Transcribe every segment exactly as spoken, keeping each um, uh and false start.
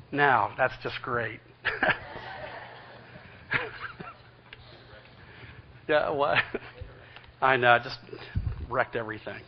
Now, that's just great. Yeah, what? I know, I just wrecked everything.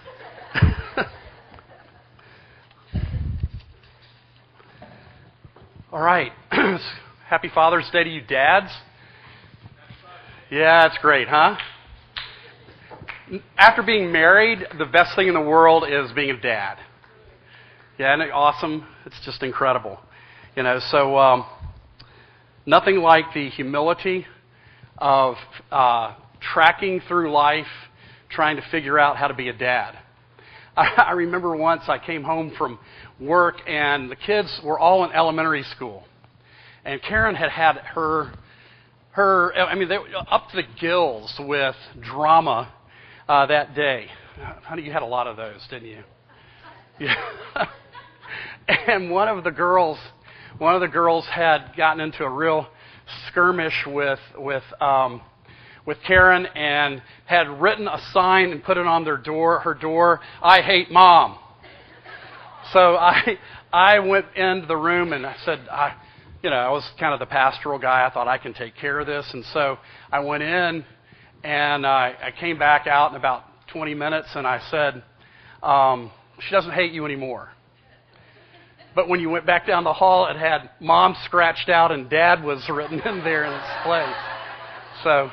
All right. Happy Father's Day to you dads. Yeah, it's great, huh? After being married, the best thing in the world is being a dad. Yeah, isn't it awesome? It's just incredible. You know, so um, nothing like the humility of uh, tracking through life, trying to figure out how to be a dad. I, I remember once I came home from work and the kids were all in elementary school. And Karen had had her, her I mean, they were up to the gills with drama uh, that day. Honey, you had a lot of those, didn't you? Yeah. And one of the girls, one of the girls had gotten into a real skirmish with with um, with Karen and had written a sign and put it on their door, her door. I hate mom. So I I went into the room and I said, I, you know, I was kind of the pastoral guy. I thought I can take care of this, and so I went in and I, I came back out in about twenty minutes and I said, um, she doesn't hate you anymore. But when you went back down the hall, it had mom scratched out and dad was written in there in its place. So,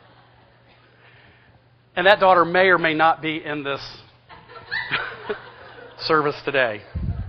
and that daughter may or may not be in this service today.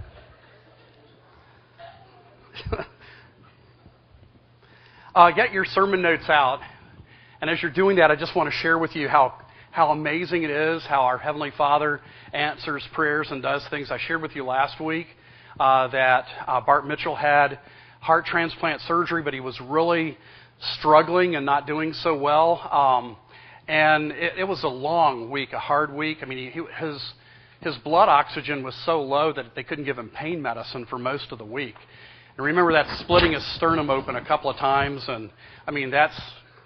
uh, get your sermon notes out. And as you're doing that, I just want to share with you how, how amazing it is, how our Heavenly Father answers prayers and does things. I shared with you last week Uh, that uh, Bart Mitchell had heart transplant surgery, but he was really struggling and not doing so well. Um, and it, it was a long week, a hard week. I mean, he, his his blood oxygen was so low that they couldn't give him pain medicine for most of the week. And remember that splitting his sternum open a couple of times, and I mean that's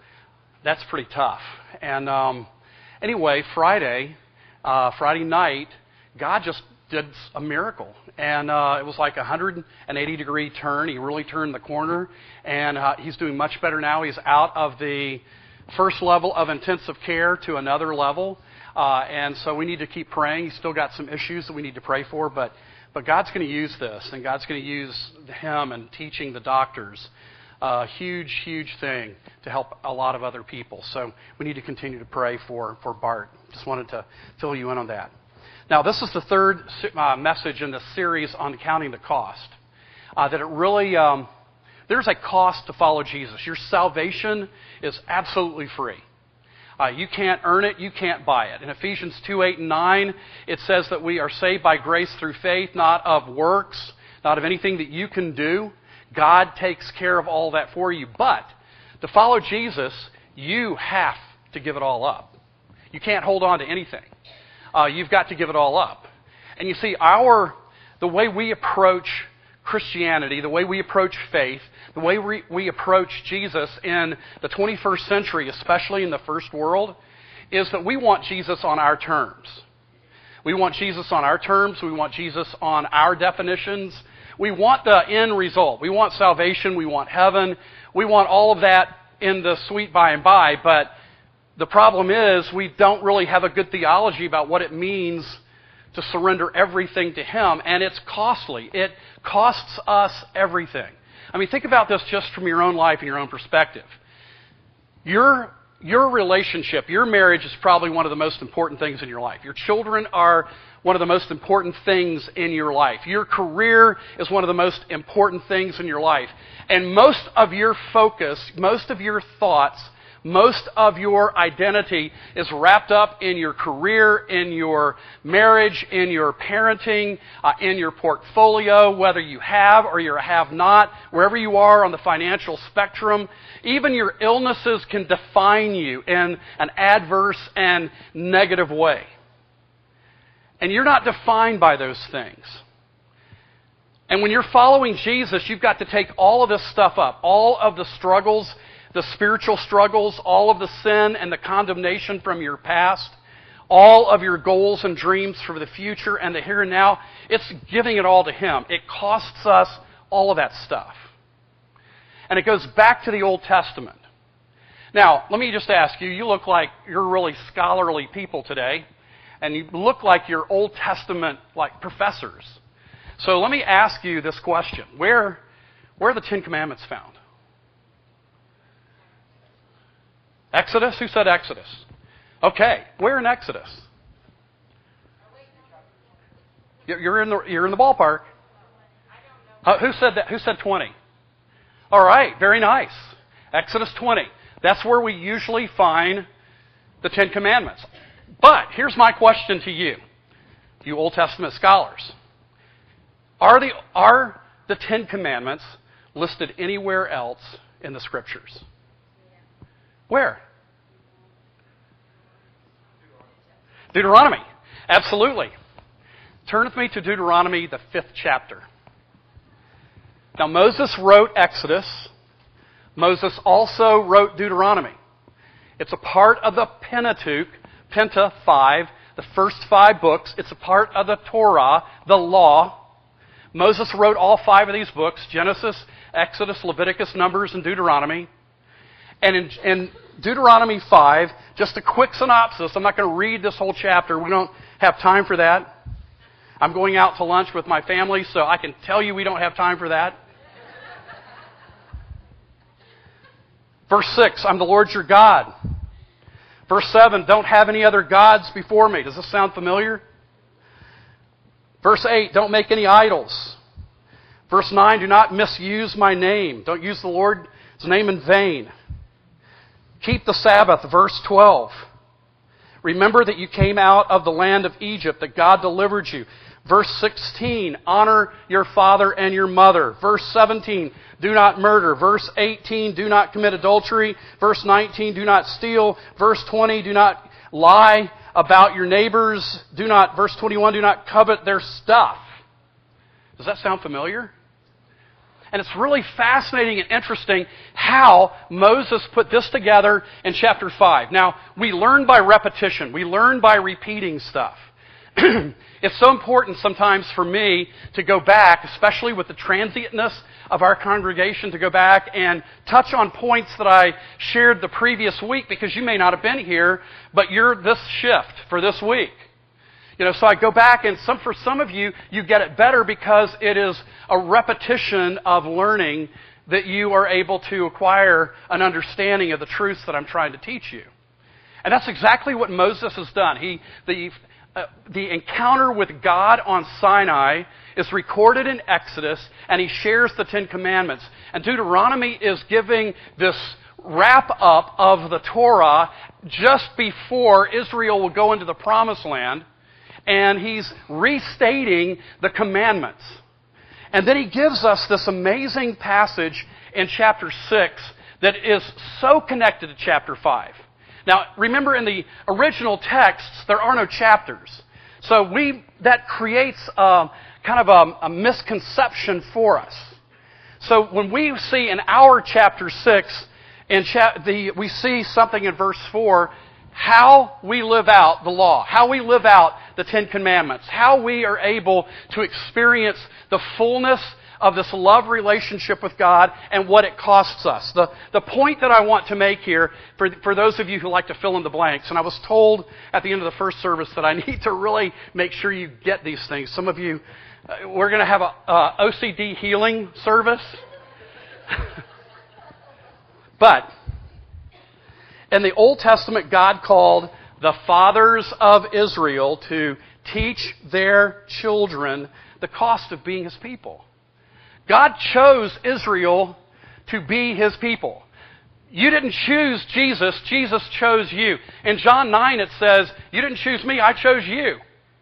that's pretty tough. And um, anyway, Friday, uh, Friday night, God just did a miracle, and uh, it was like a one hundred eighty degree turn. He really turned the corner, and uh, he's doing much better now. He's out of the first level of intensive care to another level, uh, and so we need to keep praying. He's still got some issues that we need to pray for, but but God's going to use this, and God's going to use him and teaching the doctors. A uh, huge, huge thing to help a lot of other people. So we need to continue to pray for, for Bart. Just wanted to fill you in on that. Now, this is the third uh, message in the series on counting the cost. Uh, that it really, um, there's a cost to follow Jesus. Your salvation is absolutely free. Uh, you can't earn it. You can't buy it. In Ephesians two, eight, and nine, it says that we are saved by grace through faith, not of works, not of anything that you can do. God takes care of all that for you. But to follow Jesus, you have to give it all up. You can't hold on to anything. Uh, you've got to give it all up. And you see, our the way we approach Christianity, the way we approach faith, the way we, we approach Jesus in the twenty-first century, especially in the first world, is that we want Jesus on our terms. We want Jesus on our terms. We want Jesus on our definitions. We want the end result. We want salvation. We want heaven. We want all of that in the sweet by and by, but the problem is we don't really have a good theology about what it means to surrender everything to Him, and it's costly. It costs us everything. I mean, think about this just from your own life and your own perspective. Your, your relationship, your marriage is probably one of the most important things in your life. Your children are one of the most important things in your life. Your career is one of the most important things in your life. And most of your focus, most of your thoughts, most of your identity is wrapped up in your career, in your marriage, in your parenting, uh, in your portfolio, whether you have or you have not, wherever you are on the financial spectrum. Even your illnesses can define you in an adverse and negative way. And you're not defined by those things. And when you're following Jesus, you've got to take all of this stuff up, all of the struggles, the spiritual struggles, all of the sin and the condemnation from your past, all of your goals and dreams for the future and the here and now. It's giving it all to Him. It costs us all of that stuff. And it goes back to the Old Testament. Now, let me just ask you, you look like you're really scholarly people today, and you look like you're Old Testament like professors. So let me ask you this question. Where, where are the Ten Commandments found? Exodus? Who said Exodus? Okay, where in Exodus? You're in the, you're in the ballpark. Uh, who said that? Who said twenty? All right, very nice. Exodus twenty. That's where we usually find the Ten Commandments. But here's my question to you, you Old Testament scholars. Are the, are the Ten Commandments listed anywhere else in the Scriptures? Where? Deuteronomy. Absolutely. Turn with me to Deuteronomy, the fifth chapter. Now, Moses wrote Exodus. Moses also wrote Deuteronomy. It's a part of the Pentateuch, Penta five, the first five books. It's a part of the Torah, the law. Moses wrote all five of these books, Genesis, Exodus, Leviticus, Numbers, and Deuteronomy. And in, in Deuteronomy five, just a quick synopsis. I'm not going to read this whole chapter. We don't have time for that. I'm going out to lunch with my family, so I can tell you we don't have time for that. Verse six, I'm the Lord your God. Verse seven, don't have any other gods before me. Does this sound familiar? Verse eight, don't make any idols. Verse nine, do not misuse my name. Don't use the Lord's name in vain. Keep the Sabbath. Verse twelve. Remember that you came out of the land of Egypt, that God delivered you. Verse sixteen, honor your father and your mother. Verse seventeen, do not murder. Verse eighteen, do not commit adultery. Verse nineteen, do not steal. Verse twenty, do not lie about your neighbors. Do not, verse twenty-one, do not covet their stuff. Does that sound familiar? And it's really fascinating and interesting how Moses put this together in chapter five. Now, we learn by repetition. We learn by repeating stuff. It's so important sometimes for me to go back, especially with the transientness of our congregation, to go back and touch on points that I shared the previous week, because you may not have been here, but you're this shift for this week. You know, so I go back, and some for some of you, you get it better because it is a repetition of learning that you are able to acquire an understanding of the truths that I'm trying to teach you. And that's exactly what Moses has done. He the uh, the encounter with God on Sinai is recorded in Exodus, and he shares the Ten Commandments. And Deuteronomy is giving this wrap-up of the Torah just before Israel will go into the Promised Land. And he's restating the commandments. And then he gives us this amazing passage in chapter six that is so connected to chapter five. Now, remember, in the original texts, there are no chapters. So we that creates a, kind of a, a misconception for us. So when we see in our chapter six, in cha- the, we see something in verse four, how we live out the law, how we live out the Ten Commandments, how we are able to experience the fullness of this love relationship with God and what it costs us. The, the point that I want to make here, for, for those of you who like to fill in the blanks, and I was told at the end of the first service that I need to really make sure you get these things. Some of you, uh, we're going to have a uh, O C D healing service. But in the Old Testament, God called the fathers of Israel to teach their children the cost of being His people. God chose Israel to be His people. You didn't choose Jesus, Jesus chose you. In John nine it says, you didn't choose me, I chose you.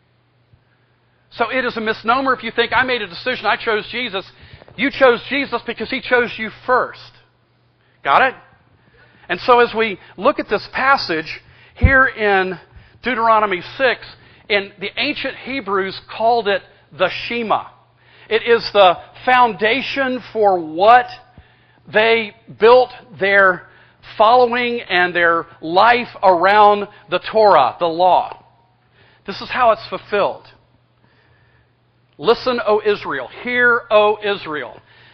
So it is a misnomer if you think I made a decision, I chose Jesus. You chose Jesus because He chose you first. Got it? And so as we look at this passage here in Deuteronomy six, in the ancient Hebrews called it the Shema. It is the foundation for what they built their following and their life around the Torah, the law. This is how it's fulfilled. Listen, O Israel. Hear, O Israel.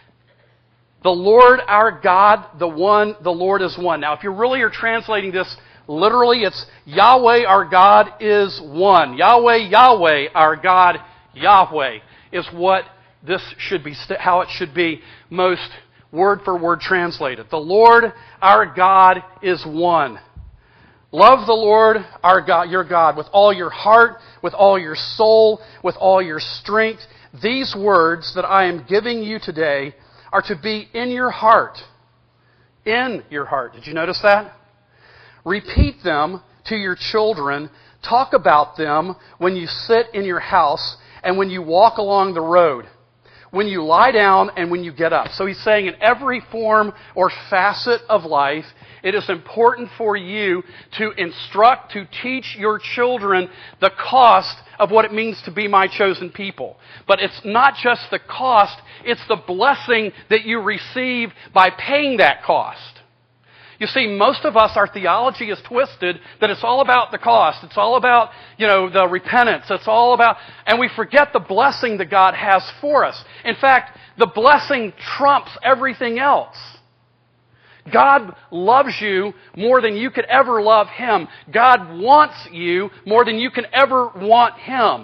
The Lord our God, the one, the Lord is one. Now, if you really are translating this literally, it's Yahweh our God is one. Yahweh, Yahweh our God, Yahweh is what this should be, how it should be most word for word translated. The Lord our God is one. Love the Lord our God, your God, with all your heart, with all your soul, with all your strength. These words that I am giving you today are to be in your heart. In your heart. Did you notice that? Repeat them to your children. Talk about them when you sit in your house and when you walk along the road, when you lie down and when you get up. So he's saying in every form or facet of life, it is important for you to instruct, to teach your children the cost of what it means to be my chosen people. But it's not just the cost, it's the blessing that you receive by paying that cost. You see, most of us, our theology is twisted that it's all about the cost. It's all about, you know, the repentance. It's all about, and we forget the blessing that God has for us. In fact, the blessing trumps everything else. God loves you more than you could ever love Him. God wants you more than you can ever want Him.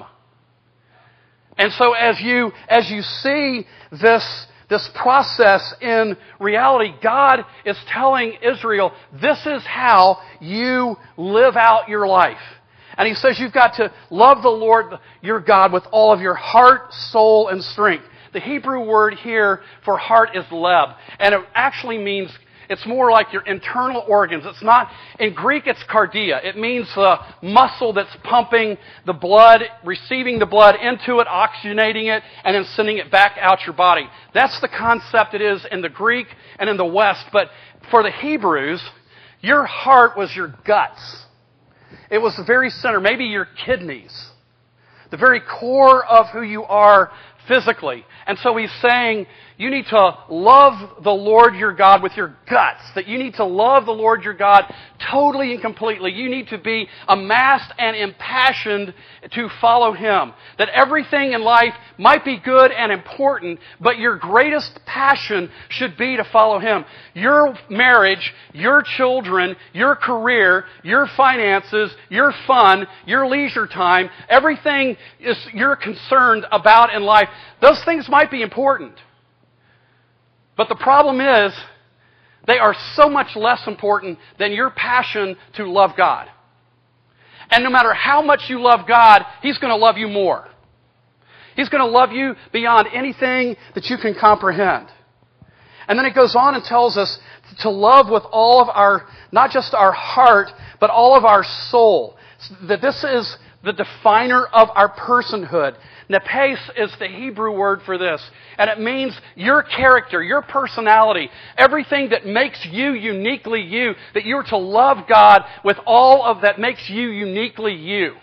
And so as you, as you see this, this process in reality, God is telling Israel, this is how you live out your life. And He says you've got to love the Lord your God with all of your heart, soul, and strength. The Hebrew word here for heart is leb. And it actually means, it's more like your internal organs. It's not, in Greek it's cardia. It means the muscle that's pumping the blood, receiving the blood into it, oxygenating it, and then sending it back out your body. That's the concept it is in the Greek and in the West. But for the Hebrews, your heart was your guts. It was the very center, maybe your kidneys. The very core of who you are physically. And so he's saying, you need to love the Lord your God with your guts. That you need to love the Lord your God totally and completely. You need to be amassed and impassioned to follow Him. That everything in life might be good and important, but your greatest passion should be to follow Him. Your marriage, your children, your career, your finances, your fun, your leisure time, everything is you're concerned about in life, those things might be important. But the problem is, they are so much less important than your passion to love God. And no matter how much you love God, He's going to love you more. He's going to love you beyond anything that you can comprehend. And then it goes on and tells us to love with all of our, not just our heart, but all of our soul. That this is the definer of our personhood. Nepes is the Hebrew word for this. And it means your character, your personality, everything that makes you uniquely you, that you're to love God with all of that makes you uniquely you.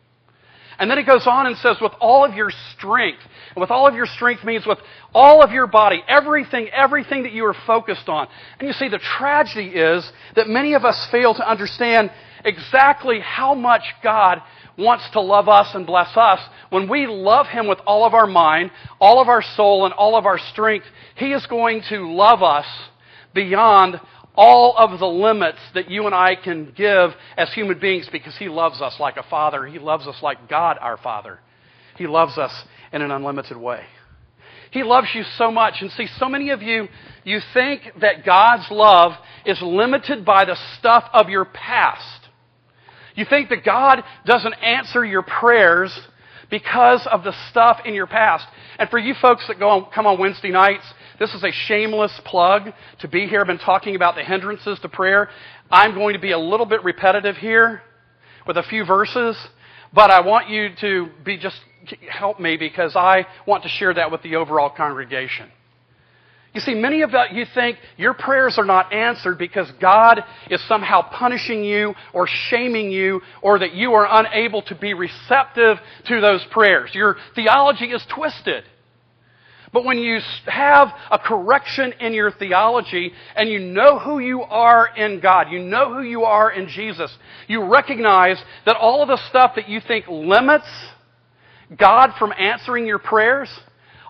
And then it goes on and says, with all of your strength. And with all of your strength means with all of your body, everything, everything that you are focused on. And you see, the tragedy is that many of us fail to understand exactly how much God wants to love us and bless us. When we love Him with all of our mind, all of our soul, and all of our strength, He is going to love us beyond all of the limits that you and I can give as human beings, because He loves us like a Father. He loves us like God our Father. He loves us in an unlimited way. He loves you so much. And see, so many of you, you think that God's love is limited by the stuff of your past. You think that God doesn't answer your prayers because of the stuff in your past. And for you folks that go on, come on Wednesday nights, this is a shameless plug to be here. I've been talking about the hindrances to prayer. I'm going to be a little bit repetitive here with a few verses, but I want you to be just help me, because I want to share that with the overall congregation. You see, many of you think your prayers are not answered because God is somehow punishing you or shaming you, or that you are unable to be receptive to those prayers. Your theology is twisted. But when you have a correction in your theology and you know who you are in God, you know who you are in Jesus, you recognize that all of the stuff that you think limits God from answering your prayers,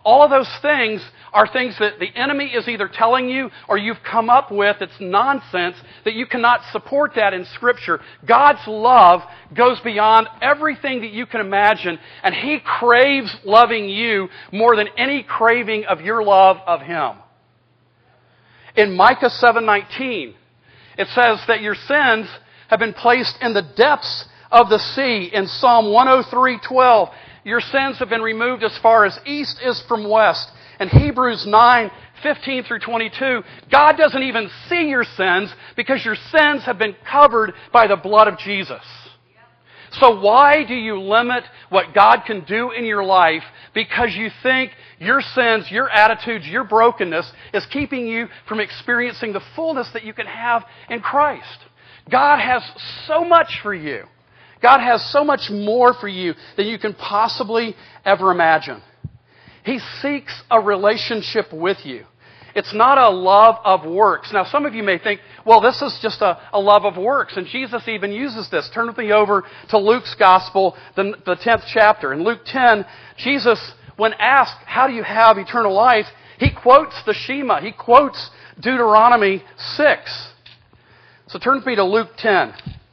all of those things are things that the enemy is either telling you or you've come up with. It's nonsense that you cannot support that in Scripture. God's love goes beyond everything that you can imagine, and He craves loving you more than any craving of your love of Him. In Micah seven nineteen, it says that your sins have been placed in the depths of the sea. In Psalm one oh three twelve, your sins have been removed as far as east is from west. In Hebrews nine fifteen through twenty-two, God doesn't even see your sins because your sins have been covered by the blood of Jesus. So why do you limit what God can do in your life because you think your sins, your attitudes, your brokenness is keeping you from experiencing the fullness that you can have in Christ? God has so much for you. God has so much more for you than you can possibly ever imagine. He seeks a relationship with you. It's not a love of works. Now, some of you may think, well, this is just a, a love of works. And Jesus even uses this. Turn with me over to Luke's Gospel, the, the tenth chapter. In Luke ten, Jesus, when asked, how do you have eternal life? He quotes the Shema. He quotes Deuteronomy six. So turn with me to Luke ten.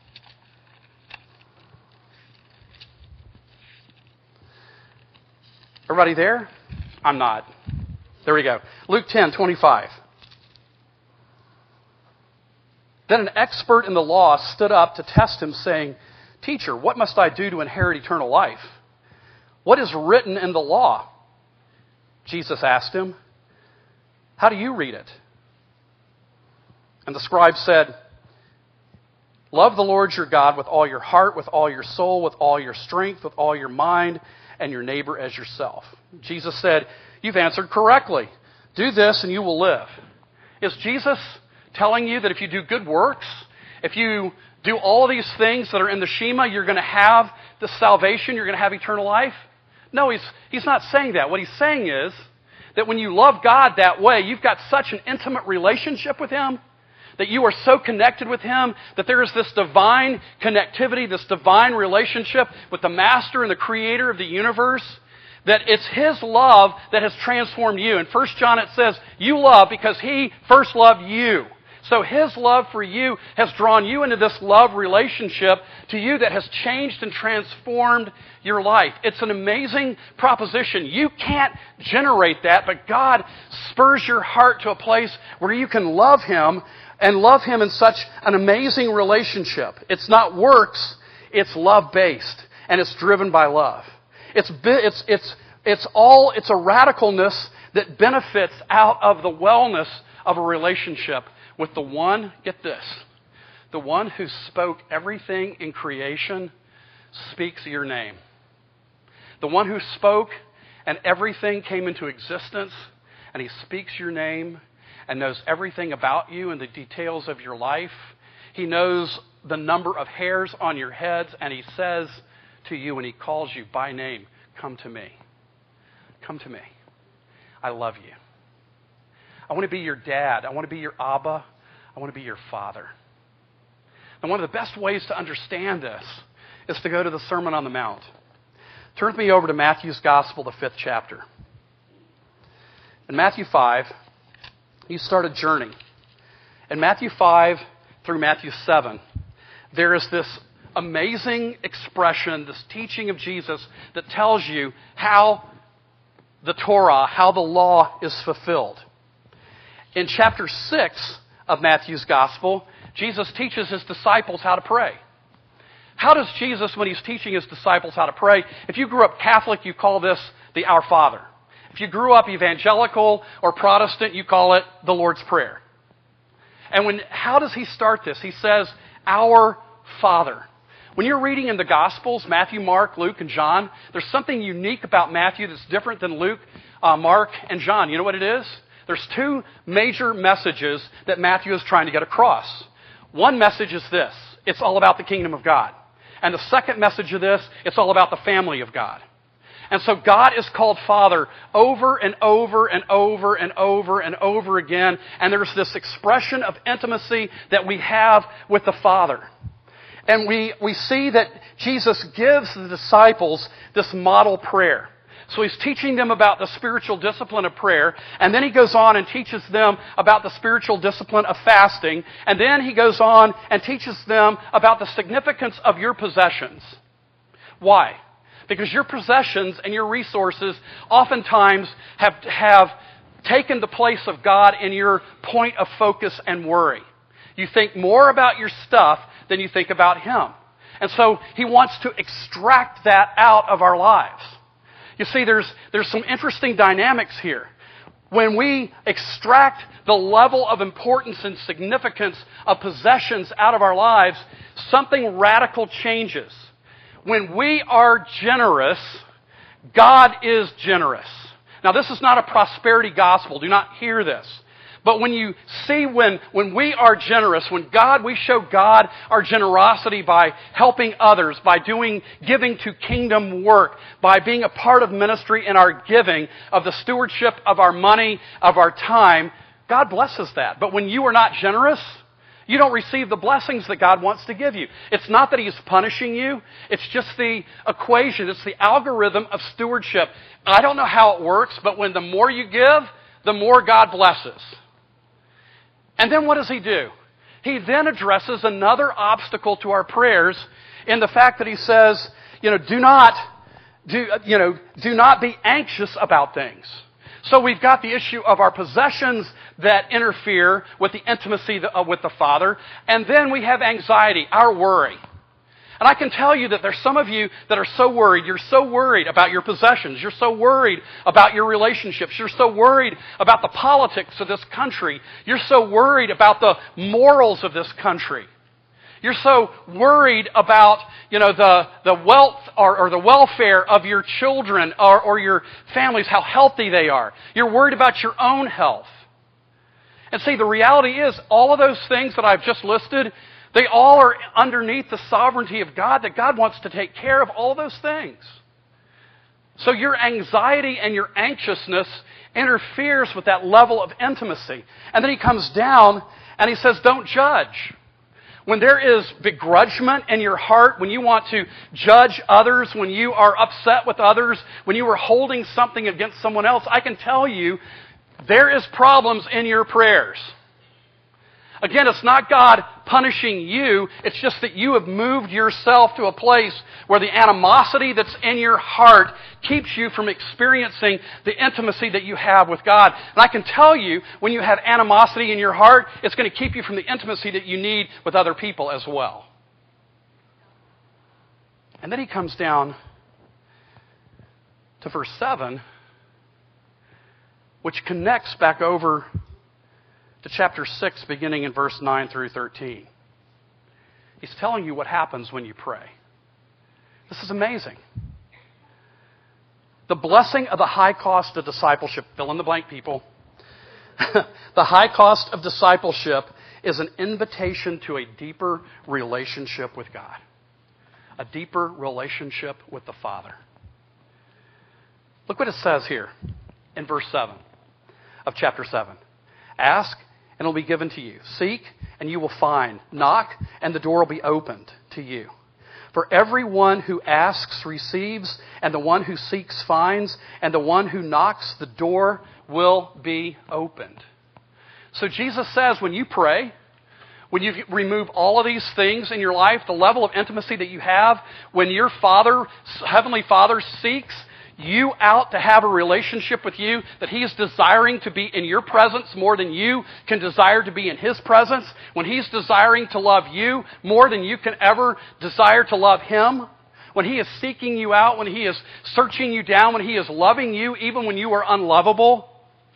Everybody there? I'm not. There we go. Luke ten twenty-five. Then an expert in the law stood up to test him, saying, Teacher, what must I do to inherit eternal life? What is written in the law? Jesus asked him, How do you read it? And the scribe said, Love the Lord your God with all your heart, with all your soul, with all your strength, with all your mind, and your neighbor as yourself. Jesus said, You've answered correctly. Do this and you will live. Is Jesus telling you that if you do good works, if you do all these things that are in the Shema, you're going to have the salvation, you're going to have eternal life? No, he's, he's not saying that. What he's saying is that when you love God that way, you've got such an intimate relationship with Him, that you are so connected with Him, that there is this divine connectivity, this divine relationship with the Master and the Creator of the universe, that it's His love that has transformed you. In First John it says, you love because He first loved you. So His love for you has drawn you into this love relationship to you that has changed and transformed your life. It's an amazing proposition. You can't generate that, but God spurs your heart to a place where you can love Him and love Him in such an amazing relationship. It's not works, it's love-based, and it's driven by love. It's it's it's it's all it's a radicalness that benefits out of the wellness of a relationship with the one, get this, the one who spoke everything in creation speaks your name. The one who spoke and everything came into existence, and He speaks your name and knows everything about you and the details of your life. He knows the number of hairs on your heads, and He says to you when He calls you by name, come to me. Come to me. I love you. I want to be your dad. I want to be your Abba. I want to be your father. And one of the best ways to understand this is to go to the Sermon on the Mount. Turn with me over to Matthew's Gospel, the fifth chapter. In Matthew five, you start a journey. In Matthew five through Matthew seven, there is this amazing expression, this teaching of Jesus that tells you how the Torah, how the law is fulfilled. In chapter six of Matthew's Gospel, Jesus teaches His disciples how to pray. How does Jesus, when He's teaching His disciples how to pray, if you grew up Catholic, you call this the Our Father. If you grew up evangelical or Protestant, you call it the Lord's Prayer. And when, how does He start this? He says, Our Father. When you're reading in the Gospels, Matthew, Mark, Luke, and John, there's something unique about Matthew that's different than Luke, uh, Mark, and John. You know what it is? There's two major messages that Matthew is trying to get across. One message is this. It's all about the kingdom of God. And the second message of this, it's all about the family of God. And so God is called Father over and over and over and over and over again. And there's this expression of intimacy that we have with the Father. And we, we see that Jesus gives the disciples this model prayer. So he's teaching them about the spiritual discipline of prayer, and then he goes on and teaches them about the spiritual discipline of fasting, and then he goes on and teaches them about the significance of your possessions. Why? Because your possessions and your resources oftentimes have, have taken the place of God in your point of focus and worry. You think more about your stuff than you think about Him. And so he wants to extract that out of our lives. You see, there's, there's some interesting dynamics here. When we extract the level of importance and significance of possessions out of our lives, something radical changes. When we are generous, God is generous. Now, this is not a prosperity gospel. Do not hear this. But when you see when, when we are generous, when God, we show God our generosity by helping others, by doing, giving to kingdom work, by being a part of ministry in our giving, of the stewardship of our money, of our time, God blesses that. But when you are not generous, you don't receive the blessings that God wants to give you. It's not that He's punishing you. It's just the equation. It's the algorithm of stewardship. I don't know how it works, but when the more you give, the more God blesses. And then what does He do? He then addresses another obstacle to our prayers in the fact that He says, you know, do not, do, you know, do not be anxious about things. So we've got the issue of our possessions that interfere with the intimacy with the Father. And then we have anxiety, our worry. And I can tell you that there's some of you that are so worried. You're so worried about your possessions. You're so worried about your relationships. You're so worried about the politics of this country. You're so worried about the morals of this country. You're so worried about, you know, the, the wealth or, or the welfare of your children or, or your families, how healthy they are. You're worried about your own health. And see, the reality is, all of those things that I've just listed, they all are underneath the sovereignty of God, that God wants to take care of all those things. So your anxiety and your anxiousness interferes with that level of intimacy. And then He comes down and He says, don't judge. When there is begrudgment in your heart, when you want to judge others, when you are upset with others, when you are holding something against someone else, I can tell you there is problems in your prayers. Again, it's not God punishing you. It's just that you have moved yourself to a place where the animosity that's in your heart keeps you from experiencing the intimacy that you have with God. And I can tell you, when you have animosity in your heart, it's going to keep you from the intimacy that you need with other people as well. And then he comes down to verse seven, which connects back over to chapter six, beginning in verse nine through thirteen. He's telling you what happens when you pray. This is amazing. The blessing of the high cost of discipleship, fill in the blank, people. The high cost of discipleship is an invitation to a deeper relationship with God. A deeper relationship with the Father. Look what it says here in verse seven of chapter seven. Ask, and it will be given to you. Seek, and you will find. Knock, and the door will be opened to you. For everyone who asks receives, and the one who seeks finds, and the one who knocks, the door will be opened. So Jesus says when you pray, when you remove all of these things in your life, the level of intimacy that you have, when your Father, Heavenly Father, seeks you out to have a relationship with you, that He is desiring to be in your presence more than you can desire to be in His presence, when He's desiring to love you more than you can ever desire to love Him, when He is seeking you out, when He is searching you down, when He is loving you even when you are unlovable,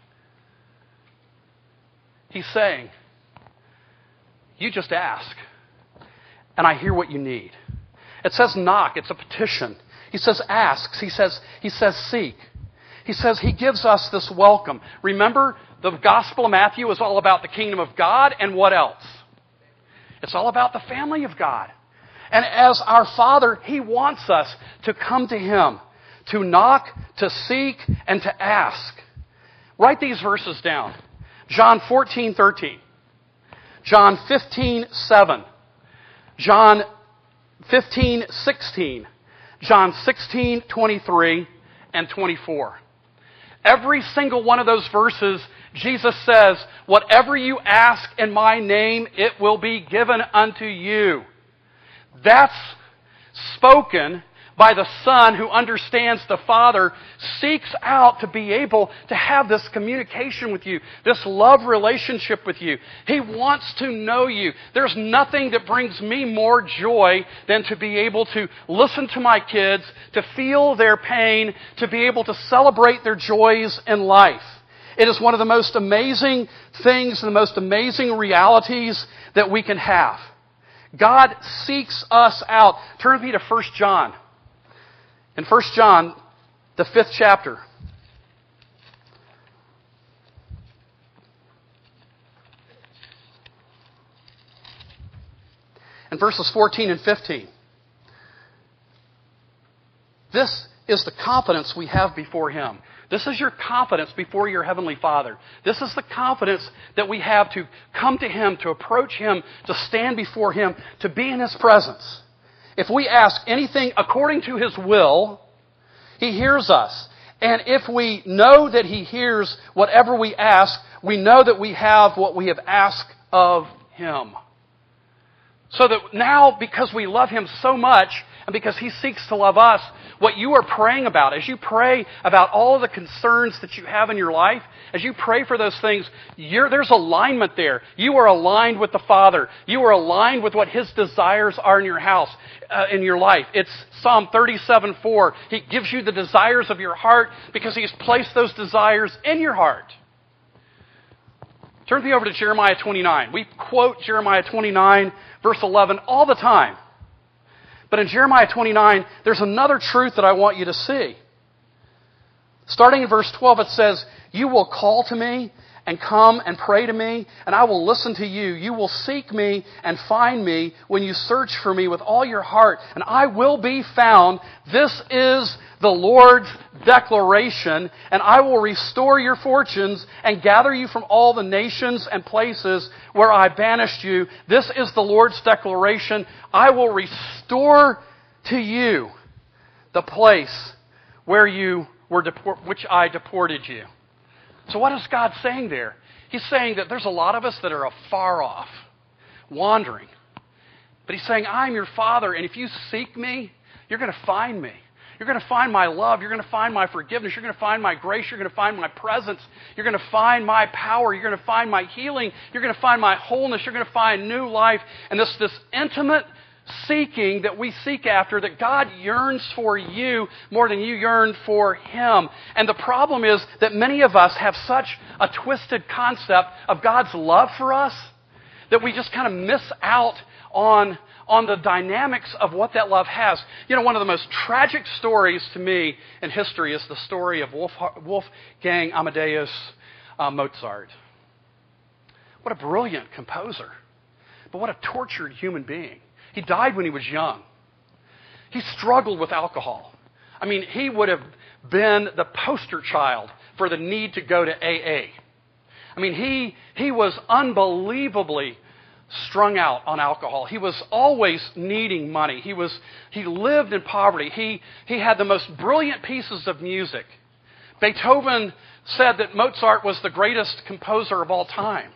He's saying, you just ask, and I hear what you need. It says knock, it's a petition. He says asks. He says, he says seek. He says He gives us this welcome. Remember, the Gospel of Matthew is all about the kingdom of God and what else? It's all about the family of God. And as our Father, He wants us to come to Him, to knock, to seek, and to ask. Write these verses down. John fourteen thirteen. John fifteen seven. John fifteen sixteen. John sixteen twenty-three, and twenty-four. Every single one of those verses, Jesus says, whatever you ask in my name, it will be given unto you. That's spoken by the Son who understands the Father, seeks out to be able to have this communication with you, this love relationship with you. He wants to know you. There's nothing that brings me more joy than to be able to listen to my kids, to feel their pain, to be able to celebrate their joys in life. It is one of the most amazing things, the most amazing realities that we can have. God seeks us out. Turn with me to First John. In First John, the fifth chapter. In verses fourteen and fifteen. This is the confidence we have before Him. This is your confidence before your Heavenly Father. This is the confidence that we have to come to Him, to approach Him, to stand before Him, to be in His presence. If we ask anything according to His will, He hears us. And if we know that He hears whatever we ask, we know that we have what we have asked of Him. So that now, because we love Him so much, and because He seeks to love us, what you are praying about, as you pray about all the concerns that you have in your life, as you pray for those things, you're, there's alignment there. You are aligned with the Father. You are aligned with what His desires are in your house, uh, in your life. It's Psalm thirty-seven four. He gives you the desires of your heart because He's placed those desires in your heart. Turn me over to Jeremiah twenty-nine. We quote Jeremiah twenty-nine, verse eleven all the time. But in Jeremiah twenty-nine, there's another truth that I want you to see. Starting in verse twelve, it says, "You will call to me and come and pray to me, and I will listen to you. You will seek me and find me when you search for me with all your heart, and I will be found. This is the Lord's declaration, and I will restore your fortunes and gather you from all the nations and places where I banished you. This is the Lord's declaration. I will restore to you the place where you were deport- which I deported you." So what is God saying there? He's saying that there's a lot of us that are afar off, wandering. But He's saying, I'm your Father, and if you seek me, you're going to find me. You're going to find my love. You're going to find my forgiveness. You're going to find my grace. You're going to find my presence. You're going to find my power. You're going to find my healing. You're going to find my wholeness. You're going to find new life. And this, this intimate seeking that we seek after, that God yearns for you more than you yearn for Him. And the problem is that many of us have such a twisted concept of God's love for us that we just kind of miss out on, on the dynamics of what that love has. You know, one of the most tragic stories to me in history is the story of Wolf, Wolfgang Amadeus uh, Mozart. What a brilliant composer, but what a tortured human being. He died when he was young. He struggled with alcohol. I mean, he would have been the poster child for the need to go to A A. I mean, he, he was unbelievably strung out on alcohol. He was always needing money. He was he lived in poverty. He, he had the most brilliant pieces of music. Beethoven said that Mozart was the greatest composer of all time.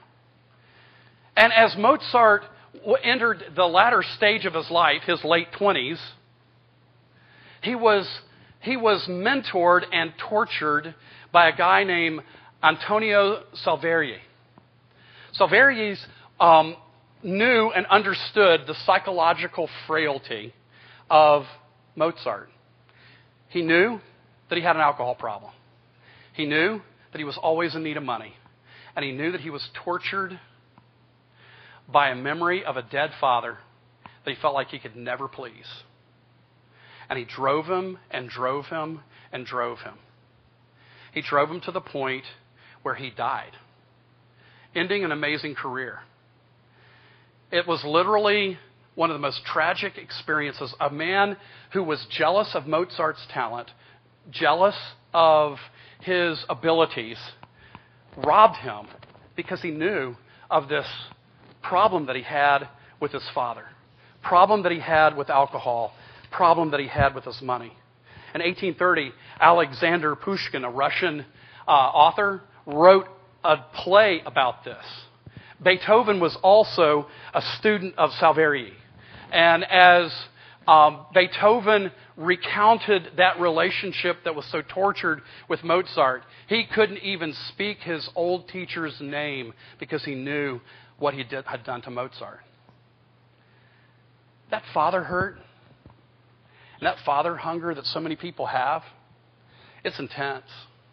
And as Mozart entered the latter stage of his life, his late twenties, he was, he was mentored and tortured by a guy named Antonio Salieri. Salieri um, knew and understood the psychological frailty of Mozart. He knew that he had an alcohol problem. He knew that he was always in need of money. And he knew that he was tortured by a memory of a dead father that he felt like he could never please. And he drove him and drove him and drove him. He drove him to the point where he died, ending an amazing career. It was literally one of the most tragic experiences. A man who was jealous of Mozart's talent, jealous of his abilities, robbed him because he knew of this problem that he had with his father, problem that he had with alcohol, problem that he had with his money. In eighteen thirty, Alexander Pushkin, a Russian uh, author, wrote a play about this. Beethoven was also a student of Salieri. And as um, Beethoven recounted that relationship that was so tortured with Mozart, he couldn't even speak his old teacher's name because he knew what he did, had done to Mozart. That father hurt and that father hunger that so many people have, it's intense.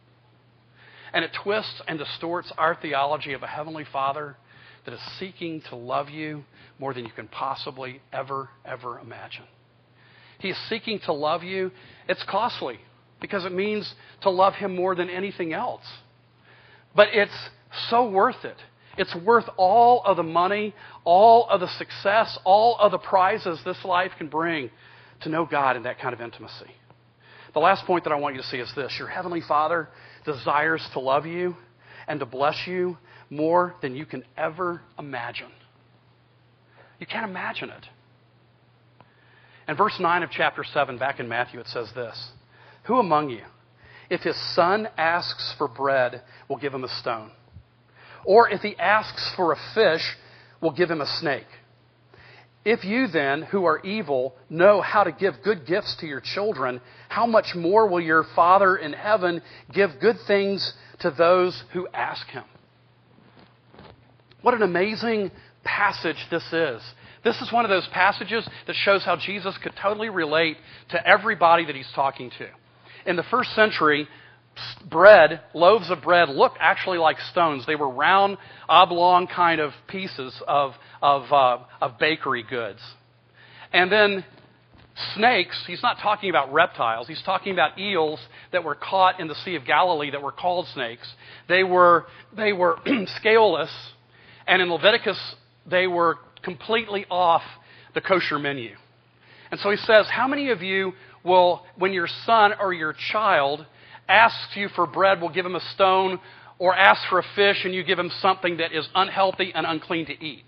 And it twists and distorts our theology of a Heavenly Father that is seeking to love you more than you can possibly ever, ever imagine. He is seeking to love you. It's costly because it means to love Him more than anything else. But it's so worth it. It's worth all of the money, all of the success, all of the prizes this life can bring to know God in that kind of intimacy. The last point that I want you to see is this. Your Heavenly Father desires to love you and to bless you more than you can ever imagine. You can't imagine it. In verse nine of chapter seven, back in Matthew, it says this. Who among you, if his son asks for bread, will give him a stone? Or if he asks for a fish, will give him a snake? If you then, who are evil, know how to give good gifts to your children, how much more will your Father in heaven give good things to those who ask Him? What an amazing passage this is. This is one of those passages that shows how Jesus could totally relate to everybody that He's talking to. In the first century, bread, loaves of bread, looked actually like stones. They were round, oblong kind of pieces of, of, uh, of bakery goods. And then snakes, He's not talking about reptiles. He's talking about eels that were caught in the Sea of Galilee that were called snakes. They were, they were scaleless. And in Leviticus, they were completely off the kosher menu. And so He says, how many of you will, when your son or your child asks you for bread, will give him a stone, or asks for a fish and you give him something that is unhealthy and unclean to eat?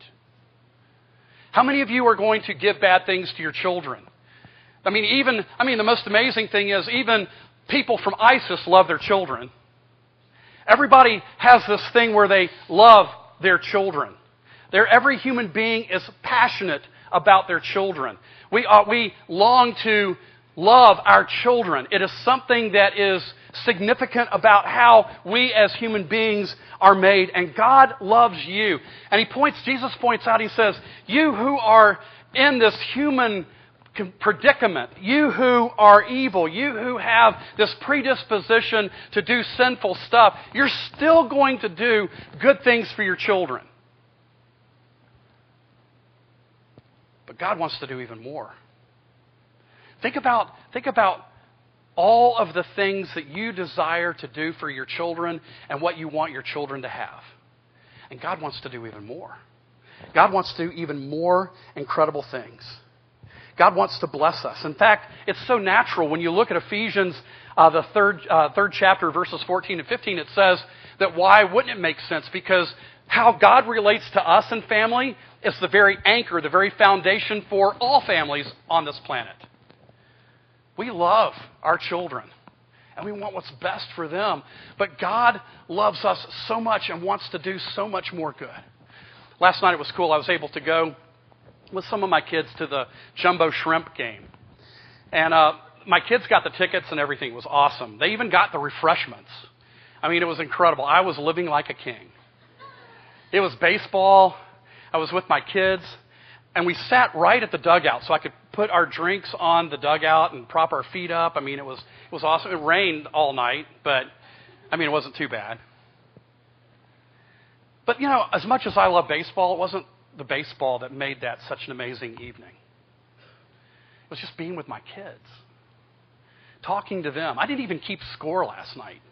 How many of you are going to give bad things to your children? I mean, even, I mean, the most amazing thing is even people from ISIS love their children. Everybody has this thing where they love their children. They're, every human being is passionate about their children. We, uh, we long to love our children. It is something that is significant about how we as human beings are made. And God loves you. And He points, Jesus points out, He says, you who are in this human predicament, you who are evil, you who have this predisposition to do sinful stuff, you're still going to do good things for your children. But God wants to do even more. Think about, think about all of the things that you desire to do for your children and what you want your children to have. And God wants to do even more. God wants to do even more incredible things. God wants to bless us. In fact, it's so natural. When you look at Ephesians, uh, the third, uh, third chapter, verses fourteen and fifteen, it says that why wouldn't it make sense? Because how God relates to us in family is the very anchor, the very foundation for all families on this planet. We love our children, and we want what's best for them. But God loves us so much and wants to do so much more good. Last night it was cool. I was able to go with some of my kids to the Jumbo Shrimp game. And uh, my kids got the tickets and everything. It was awesome. They even got the refreshments. I mean, it was incredible. I was living like a king. It was baseball. I was with my kids. And we sat right at the dugout so I could put our drinks on the dugout and prop our feet up. I mean, it was it was awesome. It rained all night, but, I mean, it wasn't too bad. But, you know, as much as I love baseball, it wasn't the baseball that made that such an amazing evening. It was just being with my kids, talking to them. I didn't even keep score last night.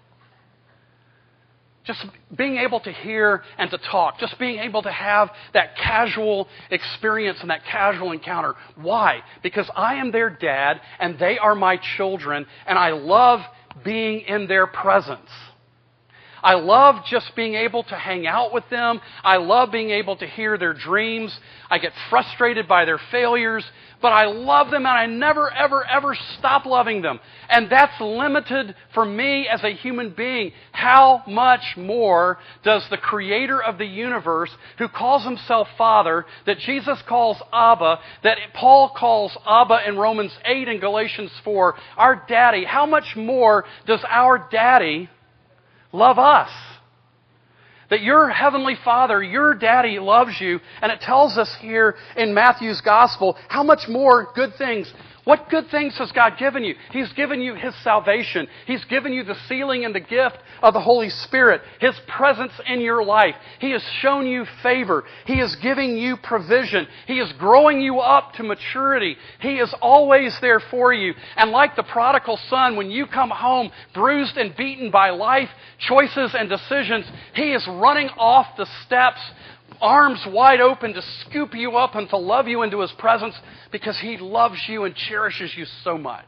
Just being able to hear and to talk. Just being able to have that casual experience and that casual encounter. Why? Because I am their dad and they are my children and I love being in their presence. I love just being able to hang out with them. I love being able to hear their dreams. I get frustrated by their failures, but I love them and I never, ever, ever stop loving them. And that's limited for me as a human being. How much more does the Creator of the universe, who calls Himself Father, that Jesus calls Abba, that Paul calls Abba in Romans eight and Galatians four, our Daddy, how much more does our Daddy love us? That your Heavenly Father, your Daddy loves you, and it tells us here in Matthew's Gospel how much more good things. What good things has God given you? He's given you His salvation. He's given you the sealing and the gift of the Holy Spirit, His presence in your life. He has shown you favor. He is giving you provision. He is growing you up to maturity. He is always there for you. And like the prodigal son, when you come home bruised and beaten by life, choices and decisions, He is running off the steps, arms wide open to scoop you up and to love you into His presence because He loves you and cherishes you so much.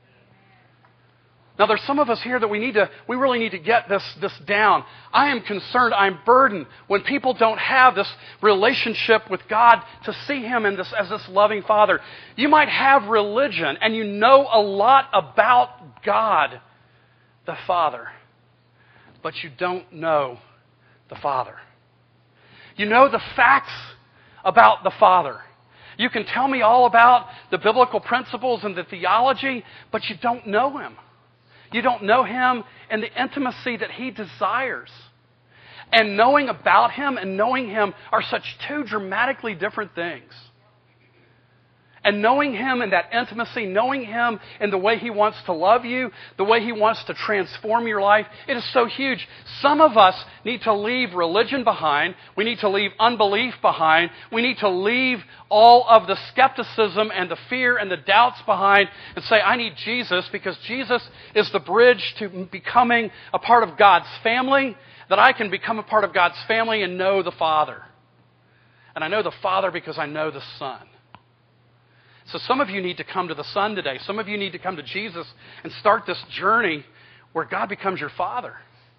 Now there's some of us here that we need to, we really need to get this, this down. I am concerned, I'm burdened when people don't have this relationship with God to see Him in this, as this loving Father. You might have religion and you know a lot about God, the Father, but you don't know the Father. You know the facts about the Father. You can tell me all about the biblical principles and the theology, but you don't know Him. You don't know Him in the intimacy that He desires. And knowing about Him and knowing Him are such two dramatically different things. And knowing Him in that intimacy, knowing Him in the way He wants to love you, the way He wants to transform your life, it is so huge. Some of us need to leave religion behind. We need to leave unbelief behind. We need to leave all of the skepticism and the fear and the doubts behind and say, I need Jesus, because Jesus is the bridge to becoming a part of God's family, that I can become a part of God's family and know the Father. And I know the Father because I know the Son. So some of you need to come to the Son today. Some of you need to come to Jesus and start this journey where God becomes your Father.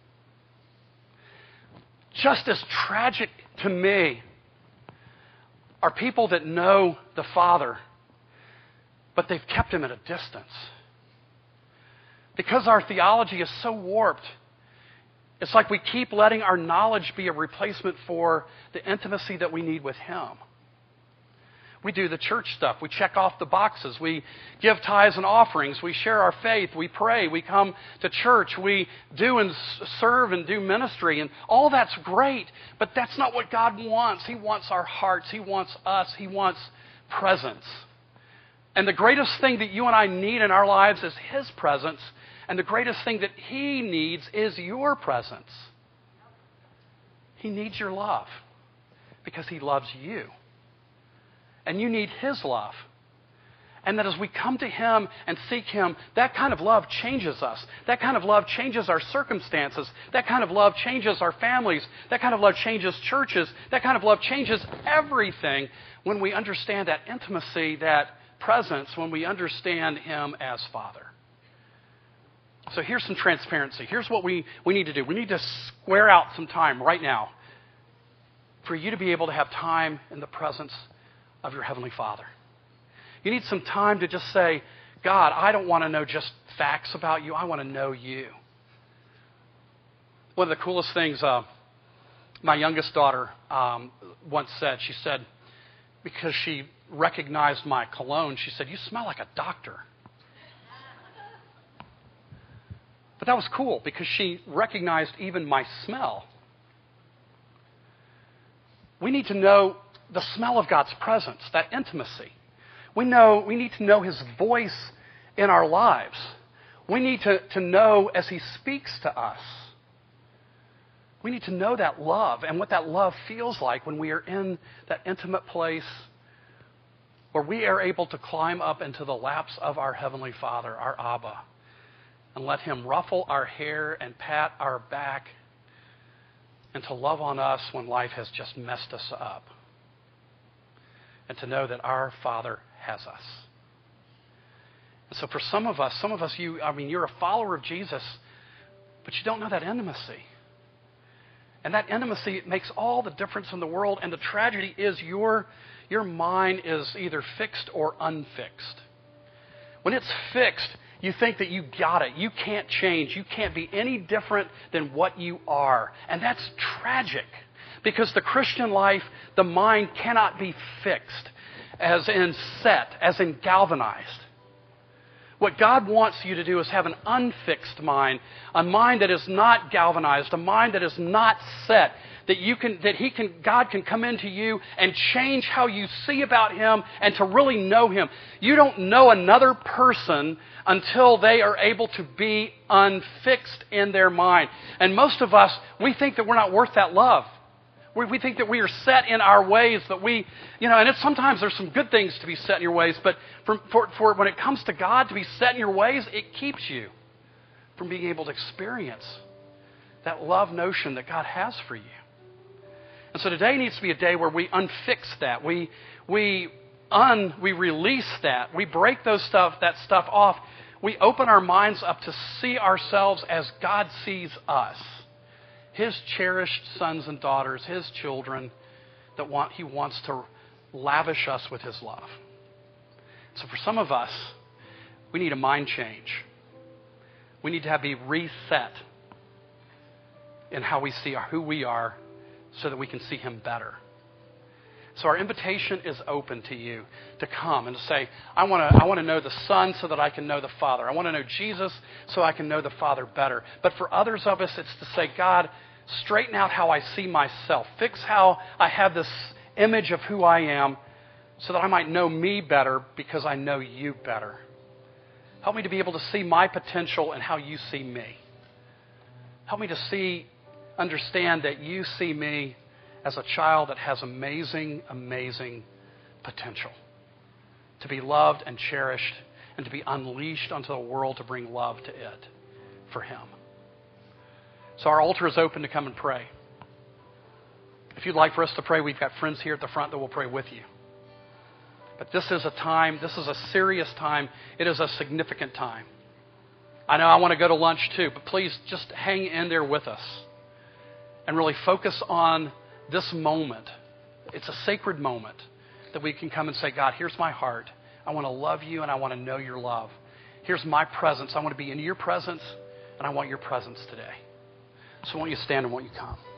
Just as tragic to me are people that know the Father, but they've kept Him at a distance. Because our theology is so warped, it's like we keep letting our knowledge be a replacement for the intimacy that we need with Him. We do the church stuff. We check off the boxes. We give tithes and offerings. We share our faith. We pray. We come to church. We do and serve and do ministry. And all that's great, but that's not what God wants. He wants our hearts. He wants us. He wants presence. And the greatest thing that you and I need in our lives is His presence. And the greatest thing that He needs is your presence. He needs your love because He loves you. And you need His love. And that as we come to Him and seek Him, that kind of love changes us. That kind of love changes our circumstances. That kind of love changes our families. That kind of love changes churches. That kind of love changes everything when we understand that intimacy, that presence, when we understand Him as Father. So here's some transparency. Here's what we, we need to do. We need to square out some time right now for you to be able to have time in the presence of your Heavenly Father. You need some time to just say, God, I don't want to know just facts about You. I want to know You. One of the coolest things uh, my youngest daughter um, once said, she said, because she recognized my cologne, she said, you smell like a doctor. But that was cool because she recognized even my smell. We need to know the smell of God's presence, that intimacy. We know we need to know His voice in our lives. We need to, to know as He speaks to us. We need to know that love and what that love feels like when we are in that intimate place where we are able to climb up into the laps of our Heavenly Father, our Abba, and let Him ruffle our hair and pat our back and to love on us when life has just messed us up. And to know that our Father has us. And so for some of us, some of us, you, I mean, you're a follower of Jesus, but you don't know that intimacy. And that intimacy makes all the difference in the world. And the tragedy is your, your mind is either fixed or unfixed. When it's fixed, you think that you got it. You can't change. You can't be any different than what you are. And that's tragic. Because the Christian life, the mind cannot be fixed, as in set, as in galvanized. What God wants you to do is have an unfixed mind, a mind that is not galvanized, a mind that is not set, that you can, that He can, God can come into you and change how you see about Him and to really know Him. You don't know another person until they are able to be unfixed in their mind. And most of us, we think that we're not worth that love. We, we think that we are set in our ways, that we, you know, and it's, sometimes there's some good things to be set in your ways, but for, for, for when it comes to God, to be set in your ways, it keeps you from being able to experience that love notion that God has for you. And so today needs to be a day where we unfix that. We we un we release that. We break those stuff that stuff off. We open our minds up to see ourselves as God sees us. His cherished sons and daughters, His children that want He wants to lavish us with His love. So for some of us, we need a mind change. We need to have be reset in how we see who we are, so that we can see Him better. So our invitation is open to you to come and to say, I want to I want to know the Son so that I can know the Father. I want to know Jesus so I can know the Father better. But for others of us, it's to say, God, straighten out how I see myself. Fix how I have this image of who I am so that I might know me better because I know you better. Help me to be able to see my potential and how you see me. Help me to see understand that you see me as a child that has amazing, amazing potential to be loved and cherished and to be unleashed onto the world to bring love to it for Him. So our altar is open to come and pray. If you'd like for us to pray, we've got friends here at the front that will pray with you. But this is a time, this is a serious time. It is a significant time. I know I want to go to lunch too, but please just hang in there with us. And really focus on this moment. It's a sacred moment that we can come and say, God, here's my heart. I want to love you and I want to know your love. Here's my presence. I want to be in your presence and I want your presence today. So won't you stand and won't you come?